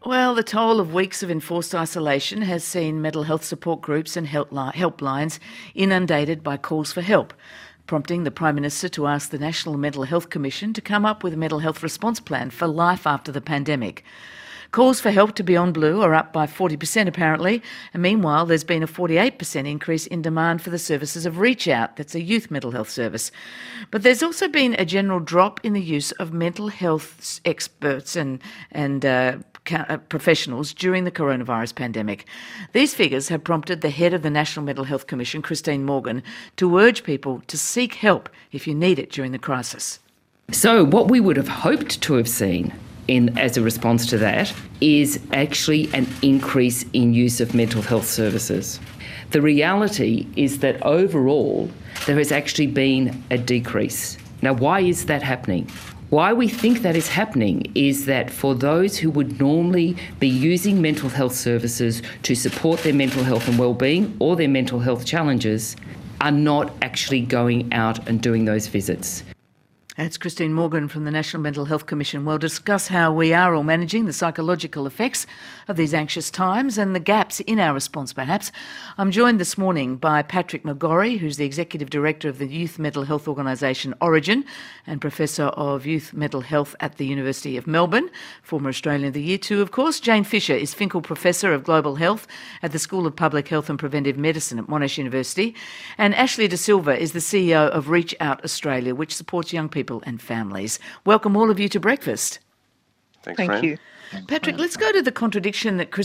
Well, the toll of weeks of enforced isolation has seen mental health support groups and helplines inundated by calls for help, prompting the Prime Minister to ask the National Mental Health Commission to come up with a mental health response plan for life after the pandemic. Calls for help to Beyond Blue are up by 40% apparently, and meanwhile there's been a 48% increase in demand for the services of Reach Out, that's a youth mental health service. But there's also been a general drop in the use of mental health experts and professionals during the coronavirus pandemic. These figures have prompted the head of the National Mental Health Commission, Christine Morgan, to urge people to seek help if you need it during the crisis. So what we would have hoped to have seen as a response to that is actually an increase in use of mental health services. The reality is that overall there has actually been a decrease. Now, why is that happening? Why we think that is happening is that for those who would normally be using mental health services to support their mental health and well-being or their mental health challenges are not actually going out and doing those visits. That's Christine Morgan from the National Mental Health Commission. We'll discuss how we are all managing the psychological effects of these anxious times and the gaps in our response, perhaps. I'm joined this morning by Patrick McGorry, who's the Executive Director of the youth mental health organisation Orygen and Professor of Youth Mental Health at the University of Melbourne, former Australian of the Year too, of course. Jane Fisher is Finkel Professor of Global Health at the School of Public Health and Preventive Medicine at Monash University. And Ashley De Silva is the CEO of Reach Out Australia, which supports young people and families. Welcome all of you to breakfast. Thank you. Patrick, let's go to the contradiction that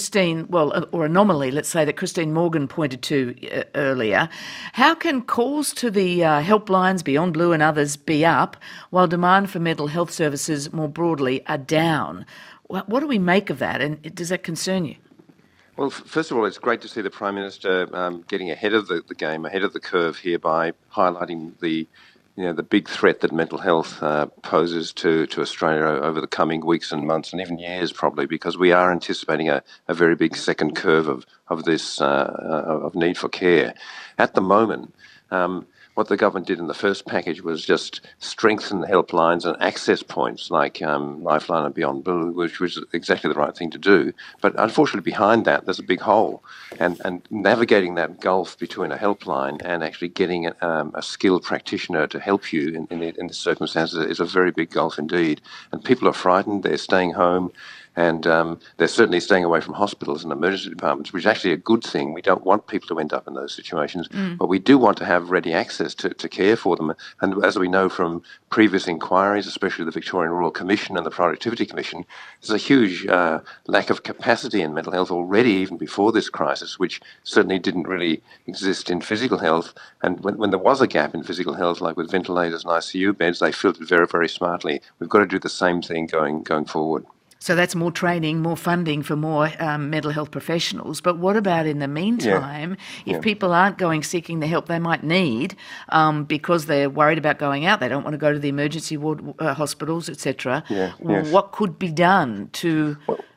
or anomaly, let's say, that Christine Morgan pointed to earlier. How can calls to the helplines, Beyond Blue and others, be up while demand for mental health services more broadly are down? What do we make of that, and does that concern you? Well, first of all, it's great to see the Prime Minister getting ahead of the game, ahead of the curve here by highlighting the big threat that mental health poses to Australia over the coming weeks and months and even years probably, because we are anticipating a very big second curve of this of need for care. At the moment, what the government did in the first package was just strengthen the helplines and access points like Lifeline and Beyond Blue, which was exactly the right thing to do. But unfortunately behind that, there's a big hole. And navigating that gulf between a helpline and actually getting a skilled practitioner to help you in the circumstances is a very big gulf indeed. And people are frightened, they're staying home. And they're certainly staying away from hospitals and emergency departments, which is actually a good thing. We don't want people to end up in those situations, but we do want to have ready access to care for them. And as we know from previous inquiries, especially the Victorian Royal Commission and the Productivity Commission, there's a huge lack of capacity in mental health already, even before this crisis, which certainly didn't really exist in physical health. And when there was a gap in physical health, like with ventilators and ICU beds, they filled it very, very smartly. We've got to do the same thing going forward. So that's more training, more funding for more mental health professionals. But what about in the meantime, if people aren't seeking the help they might need because they're worried about going out, they don't want to go to the emergency ward, hospitals, etc. What could be done to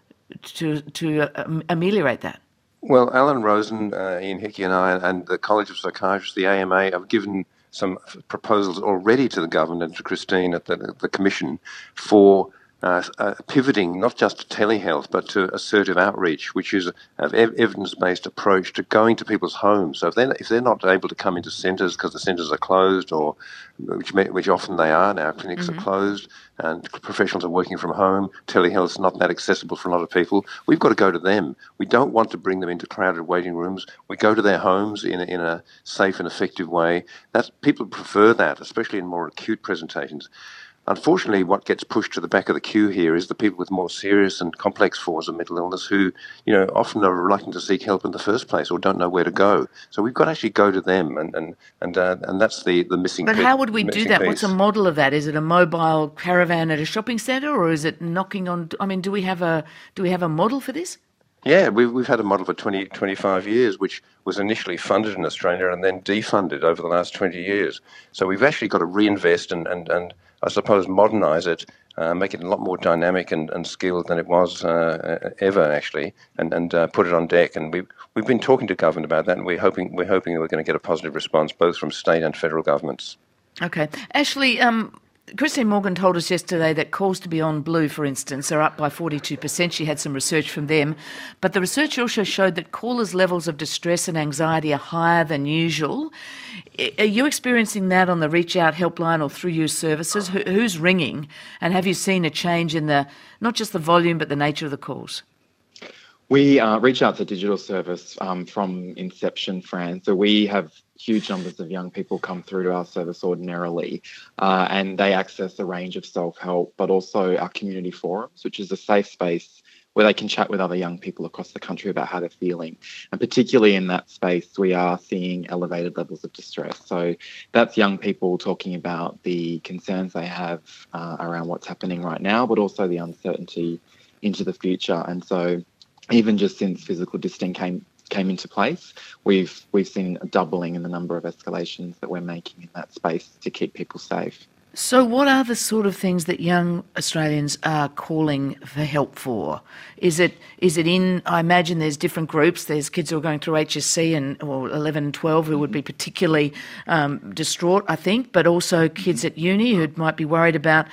ameliorate that? Well, Alan Rosen, Ian Hickey and I and the College of Psychiatrists, the AMA, have given some proposals already to the government and to Christine at the Commission for pivoting not just to telehealth but to assertive outreach, which is an evidence-based approach to going to people's homes. So if they're not able to come into centres because the centres are closed, or which often they are now, clinics are closed and professionals are working from home, telehealth is not that accessible for a lot of people. We've got to go to them. We don't want to bring them into crowded waiting rooms. We go to their homes in a safe and effective way. People prefer that, especially in more acute presentations. Unfortunately, what gets pushed to the back of the queue here is the people with more serious and complex forms of mental illness who, often are reluctant to seek help in the first place or don't know where to go. So we've got to actually go to them, and that's the missing piece. But how would we do that? What's a model of that? Is it a mobile caravan at a shopping centre, or is it knocking on? I mean, do we have a model for this? Yeah, we've had a model for 25 years, which was initially funded in Australia and then defunded over the last 20 years. So we've actually got to reinvest and I suppose, modernise it, make it a lot more dynamic and skilled than it was ever, actually, and put it on deck. And we've been talking to government about that, and we're hoping that we're going to get a positive response both from state and federal governments. Okay. Ashley, Christine Morgan told us yesterday that calls to Beyond Blue, for instance, are up by 42%. She had some research from them. But the research also showed that callers' levels of distress and anxiety are higher than usual. Are you experiencing that on the Reach Out helpline or through your services? Who's ringing? And have you seen a change in not just the volume, but the nature of the calls? We Reach Out's a digital service from inception, Fran. So we have huge numbers of young people come through to our service ordinarily, and they access a range of self-help, but also our community forums, which is a safe space where they can chat with other young people across the country about how they're feeling. And particularly in that space, we are seeing elevated levels of distress. So that's young people talking about the concerns they have around what's happening right now, but also the uncertainty into the future. And so even just since physical distancing came into place, we've seen a doubling in the number of escalations that we're making in that space to keep people safe. So what are the sort of things that young Australians are calling for help for? Is it in, I imagine there's different groups. There's kids who are going through HSC or 11 and 12 who would be particularly distraught, I think, but also kids at uni who might be worried about,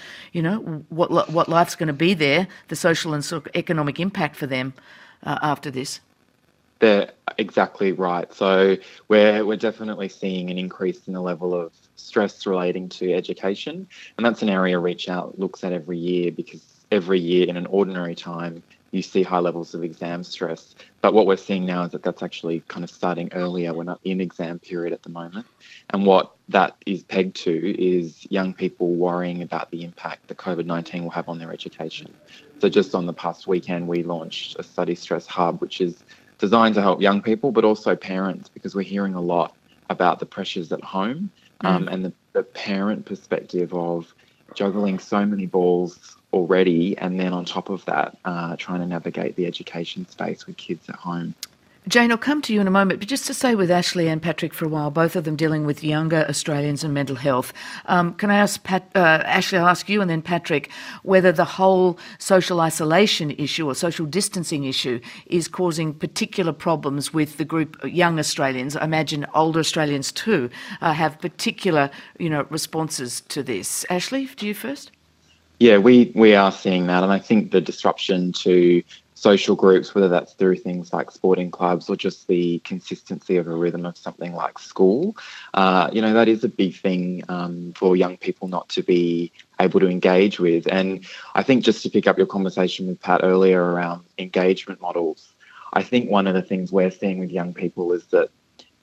what life's going to be there, the social and sort of economic impact for them after this. They're exactly right. So we're definitely seeing an increase in the level of stress relating to education. And that's an area Reach Out looks at every year, because every year in an ordinary time, you see high levels of exam stress. But what we're seeing now is that that's actually kind of starting earlier. We're not in exam period at the moment. And what that is pegged to is young people worrying about the impact that COVID-19 will have on their education. So just on the past weekend, we launched a study stress hub, which is designed to help young people, but also parents, because we're hearing a lot about the pressures at home and the parent perspective of juggling so many balls already, and then on top of that, trying to navigate the education space with kids at home. Jane, I'll come to you in a moment, but just to stay with Ashley and Patrick for a while, both of them dealing with younger Australians and mental health. Can I ask Ashley, I'll ask you and then Patrick, whether the whole social isolation issue or social distancing issue is causing particular problems with the group of young Australians. I imagine older Australians too have particular, responses to this. Ashley, to you first. Yeah, we are seeing that, and I think the disruption to social groups, whether that's through things like sporting clubs or just the consistency of a rhythm of something like school, that is a big thing for young people not to be able to engage with. And I think, just to pick up your conversation with Pat earlier around engagement models, I think one of the things we're seeing with young people is that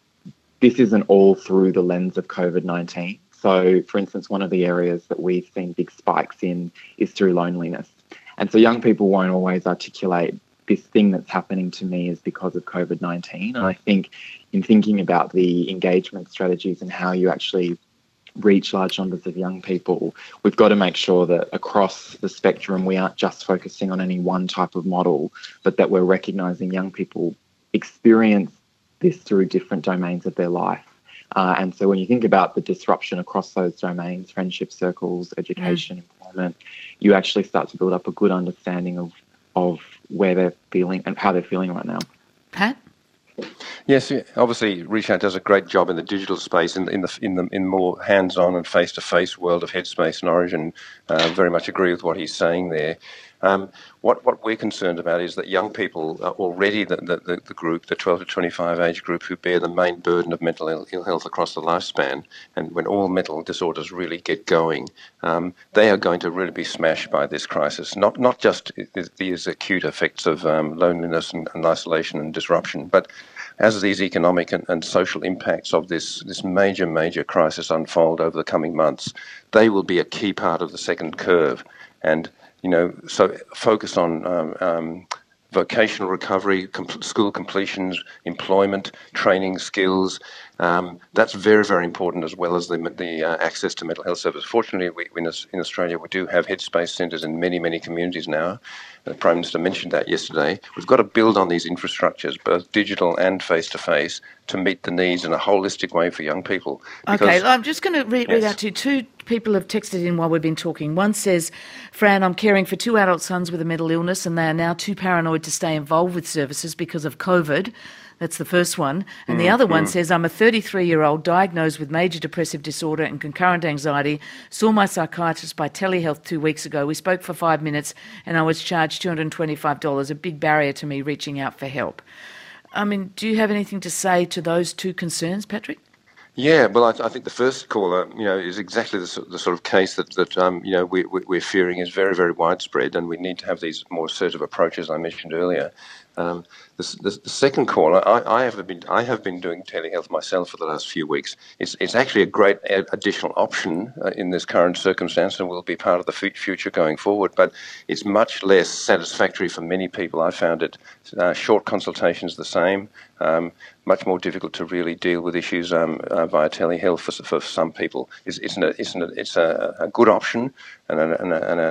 this isn't all through the lens of COVID-19. So, for instance, one of the areas that we've seen big spikes in is through loneliness. And so young people won't always articulate, this thing that's happening to me is because of COVID-19. And I think in thinking about the engagement strategies and how you actually reach large numbers of young people, we've got to make sure that across the spectrum, we aren't just focusing on any one type of model, but that we're recognising young people experience this through different domains of their life. And so when you think about the disruption across those domains, friendship circles, education, employment, you actually start to build up a good understanding of where they're feeling and how they're feeling right now. Pat? Yes, obviously Reach Out does a great job in the digital space, in the more hands-on and face-to-face world of Headspace and Origin. Very much agree with what he's saying there. What we're concerned about is that young people are already the group, the 12 to 25 age group, who bear the main burden of mental ill health across the lifespan. And when all mental disorders really get going, they are going to really be smashed by this crisis. Not just these acute effects of loneliness and isolation and disruption, but as these economic and social impacts of this major crisis unfold over the coming months, they will be a key part of the second curve. And so focus on vocational recovery, school completions, employment, training skills. That's very, very important, as well as the access to mental health services. Fortunately, in Australia, we do have Headspace centres in many, many communities now. The Prime Minister mentioned that yesterday. We've got to build on these infrastructures, both digital and face-to-face, to meet the needs in a holistic way for young people. Okay, I'm just going to read out to you two people have texted in while we've been talking. One says, Fran, I'm caring for 2 adult sons with a mental illness and they are now too paranoid to stay involved with services because of COVID. That's the first one. And the other one says, I'm a 33-year-old diagnosed with major depressive disorder and concurrent anxiety, saw my psychiatrist by telehealth 2 weeks ago. We spoke for 5 minutes and I was charged $225, a big barrier to me reaching out for help. I mean, do you have anything to say to those two concerns, Patrick? Yeah, well, I think the first caller, is exactly the sort of case that we're fearing is very, very widespread, and we need to have these more assertive approaches I mentioned earlier. The second caller, I have been doing telehealth myself for the last few weeks. It's actually a great additional option in this current circumstance, and will be part of the future going forward. But it's much less satisfactory for many people. I found it short consultations the same. Much more difficult to really deal with issues via telehealth for some people. It's a good option and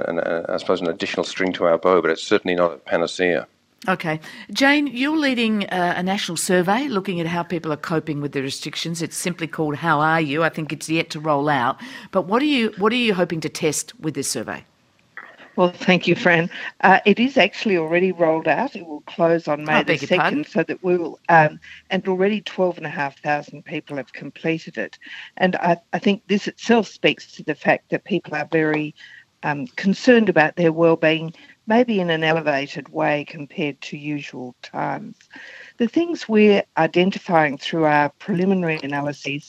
I suppose an additional string to our bow, but it's certainly not a panacea. Okay. Jane, you're leading a national survey looking at how people are coping with the restrictions. It's simply called How Are You? I think it's yet to roll out. But what are you hoping to test with this survey? Well, thank you, Fran. It is actually already rolled out. It will close on May the 2nd, so that we will, and already 12,500 people have completed it. And I think this itself speaks to the fact that people are very concerned about their well-being, maybe in an elevated way compared to usual times. The things we're identifying through our preliminary analyses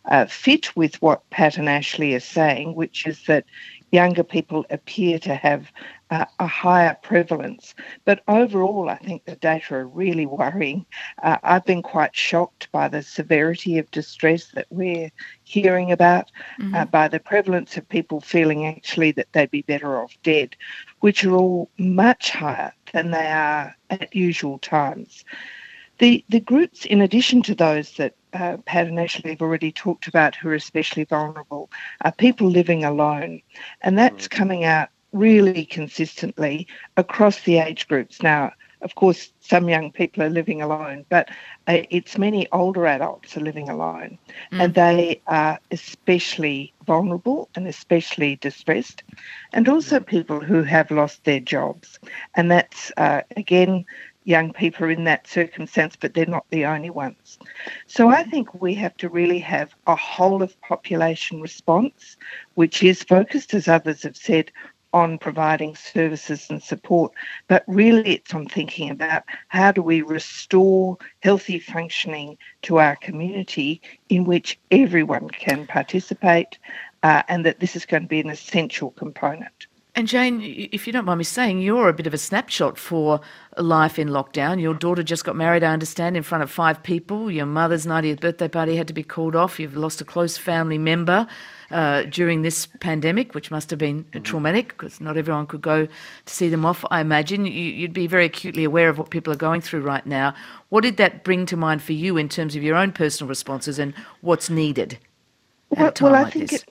fit with what Pat and Ashley are saying, which is that younger people appear to have a higher prevalence. But overall, I think the data are really worrying. I've been quite shocked by the severity of distress that we're hearing about, by the prevalence of people feeling actually that they'd be better off dead, which are all much higher than they are at usual times. The groups, in addition to those that Pat and Ashley have already talked about who are especially vulnerable, are people living alone. And that's coming out really consistently across the age groups. Now, of course, some young people are living alone, but it's many older adults are living alone. And they are especially vulnerable and especially distressed. And also people who have lost their jobs. And that's, again, young people are in that circumstance, but they're not the only ones. So I think we have to really have a whole of population response, which is focused, as others have said, on providing services and support. But really it's on thinking about how do we restore healthy functioning to our community in which everyone can participate, and that this is going to be an essential component. And Jane, if you don't mind me saying, you're a bit of a snapshot for life in lockdown. Your daughter just got married, I understand, in front of 5 people. Your mother's 90th birthday party had to be called off. You've lost a close family member during this pandemic, which must have been traumatic because not everyone could go to see them off, I imagine. You'd be very acutely aware of what people are going through right now. What did that bring to mind for you in terms of your own personal responses and what's needed at a time like this?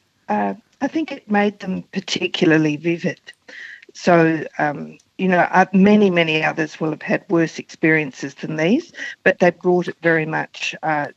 I think it made them particularly vivid. So, many, many others will have had worse experiences than these, but they brought it very much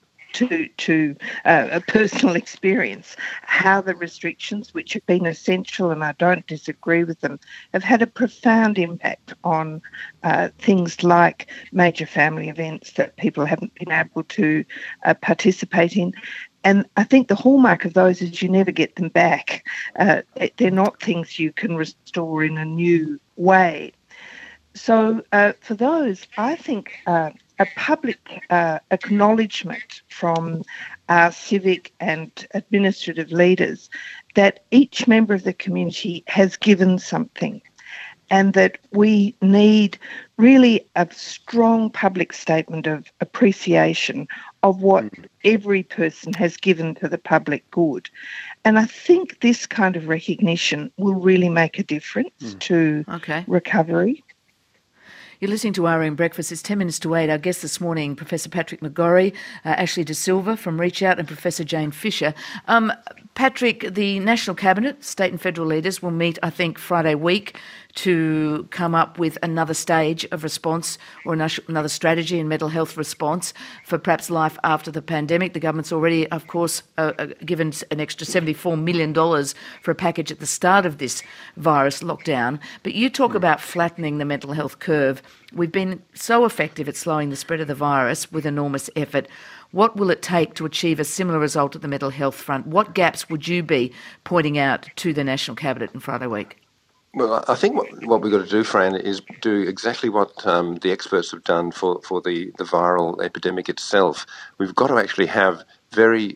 to a personal experience, how the restrictions, which have been essential, and I don't disagree with them, have had a profound impact on things like major family events that people haven't been able to participate in. And I think the hallmark of those is you never get them back. They're not things you can restore in a new way. So for those, I think a public acknowledgement from our civic and administrative leaders that each member of the community has given something, and that we need really a strong public statement of appreciation of what every person has given to the public good. And I think this kind of recognition will really make a difference to recovery. You're listening to RN Breakfast. It's 10 minutes to 8. Our guests this morning, Professor Patrick McGorry, Ashley De Silva from Reach Out, and Professor Jane Fisher. Patrick, the National Cabinet, state and federal leaders will meet, I think, Friday week to come up with another stage of response or another strategy in mental health response for perhaps life after the pandemic. The government's already, of course, given an extra $74 million for a package at the start of this virus lockdown. But you talk about flattening the mental health curve. We've been so effective at slowing the spread of the virus with enormous effort. What will it take to achieve a similar result at the mental health front? What gaps would you be pointing out to the National Cabinet on Friday week? Well, I think what we've got to do, Fran, is do exactly what the experts have done for the viral epidemic itself. We've got to actually have very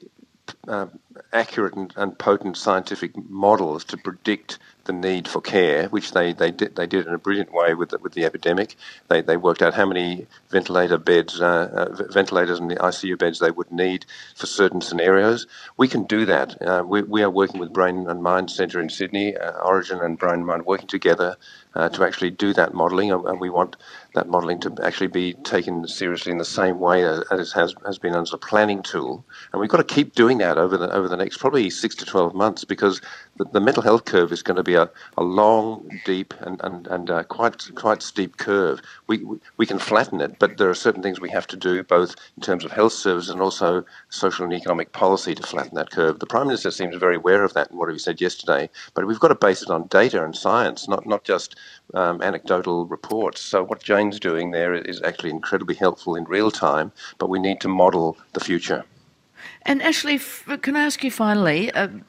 accurate and potent scientific models to predict the need for care, which they did in a brilliant way with the epidemic. They worked out how many ventilator beds, ventilators and the ICU beds they would need for certain scenarios. We can do that. We are working with Brain and Mind Centre in Sydney, Orygen and Brain and Mind working together to actually do that modelling, and we want that modelling to actually be taken seriously in the same way as has been as a planning tool. And we've got to keep doing that over the next probably 6 to 12 months, because the mental health curve is going to be a long, deep and quite steep curve. We can flatten it, but there are certain things we have to do, both in terms of health services and also social and economic policy, to flatten that curve. The Prime Minister seems very aware of that in what he said yesterday, but we've got to base it on data and science, not just anecdotal reports. So what Jane's doing there is actually incredibly helpful in real time, but we need to model the future. And Ashley, can I ask you finally,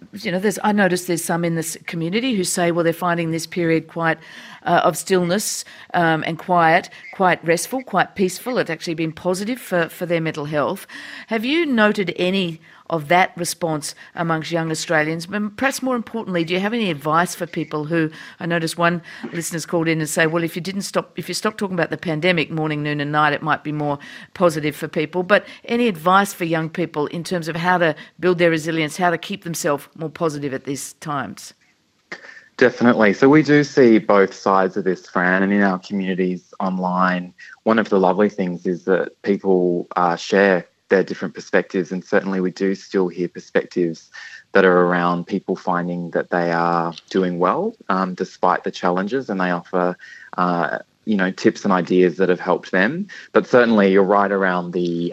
I noticed there's some in this community who say, well, they're finding this period quite of stillness and quiet, quite restful, quite peaceful. It's actually been positive for their mental health. Have you noted any of that response amongst young Australians? But perhaps more importantly, do you have any advice for people who, I noticed one listener's called in and say, well, if you stop talking about the pandemic morning, noon and night, it might be more positive for people. But any advice for young people in terms of how to build their resilience, how to keep themselves more positive at these times? Definitely. So we do see both sides of this, Fran, and in our communities online, one of the lovely things is that people share their different perspectives, and certainly we do still hear perspectives that are around people finding that they are doing well despite the challenges, and they offer tips and ideas that have helped them. But certainly you're right around the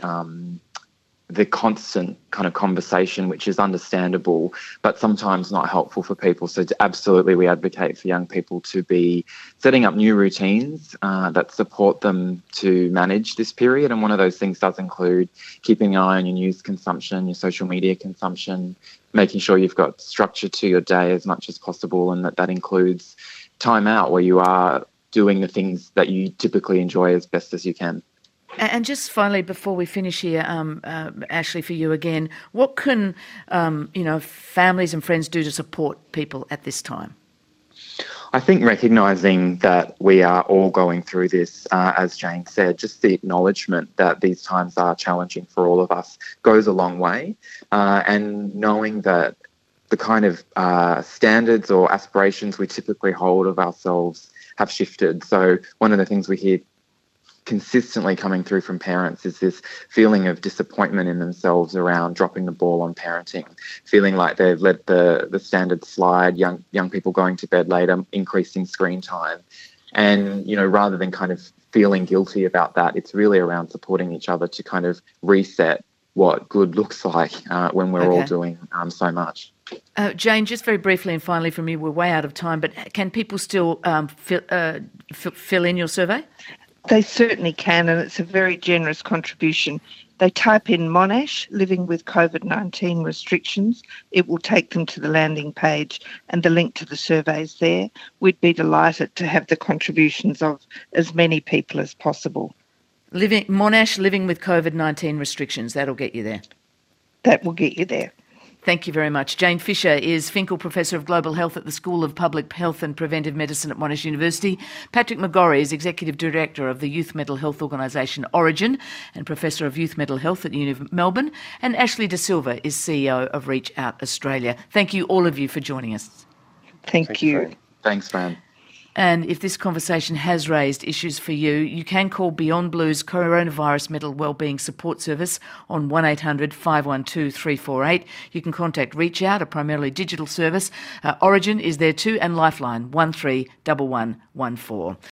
constant kind of conversation, which is understandable, but sometimes not helpful for people. So absolutely, we advocate for young people to be setting up new routines that support them to manage this period. And one of those things does include keeping an eye on your news consumption, your social media consumption, making sure you've got structure to your day as much as possible, and that includes time out where you are doing the things that you typically enjoy as best as you can. And just finally, before we finish here, Ashley, for you again, what can families and friends do to support people at this time? I think recognising that we are all going through this, as Jane said, just the acknowledgement that these times are challenging for all of us goes a long way, and knowing that the kind of standards or aspirations we typically hold of ourselves have shifted. So one of the things we hear consistently coming through from parents is this feeling of disappointment in themselves around dropping the ball on parenting, feeling like they've let the standards slide, young people going to bed later, increasing screen time. And, rather than kind of feeling guilty about that, it's really around supporting each other to kind of reset what good looks like when we're all doing so much. Jane, just very briefly and finally from you, we're way out of time, but can people still fill in your survey? They certainly can, and it's a very generous contribution. They type in Monash, living with COVID-19 restrictions. It will take them to the landing page and the link to the surveys there. We'd be delighted to have the contributions of as many people as possible. Monash, living with COVID-19 restrictions, that'll get you there. That will get you there. Thank you very much. Jane Fisher is Finkel Professor of Global Health at the School of Public Health and Preventive Medicine at Monash University. Patrick McGorry is Executive Director of the Youth Mental Health Organisation Orygen and Professor of Youth Mental Health at the University of Melbourne. And Ashley De Silva is CEO of Reach Out Australia. Thank you, all of you, for joining us. Thank you. Thanks, Fran. And if this conversation has raised issues for you, you can call Beyond Blue's Coronavirus Mental Wellbeing Support Service on 1800 512 348. You can contact Reach Out, a primarily digital service. Origin is there too, and Lifeline 131114.